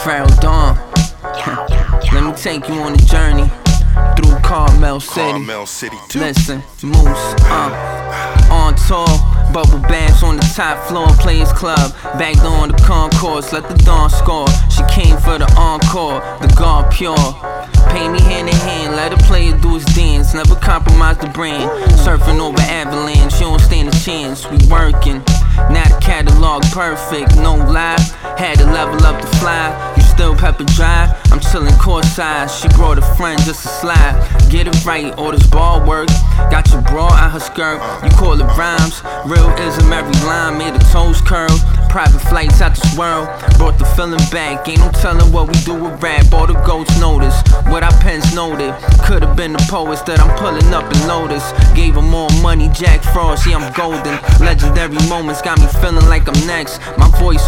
Pharrell Dawn. Let me take you on a journey through Carmel City. Listen, Moose, on tour, bubble baths on the top floor, Players Club, back door on the concourse, let the dawn score. She came for the encore, the guard pure. Pay me hand in hand, let a player do his dance, never compromise the brand. Surfing over avalanche, you don't stand a chance. We working, now the catalog perfect, no lie. Had to level up the fly. You still pepper dry, I'm chillin' courtside. She brought a friend just to slide. Get it right, or this ball work. Got your bra out her skirt, you call it rhymes. Realism, every line made her toes curl. Private flights out this world, brought the feeling back. Ain't no telling what we do with rap. All the goats notice what our pens noted. Could've been the poets that I'm pulling up in Lotus. Gave her more money, Jack Frost, yeah I'm golden. Legendary moments got me feeling like I'm next. My voice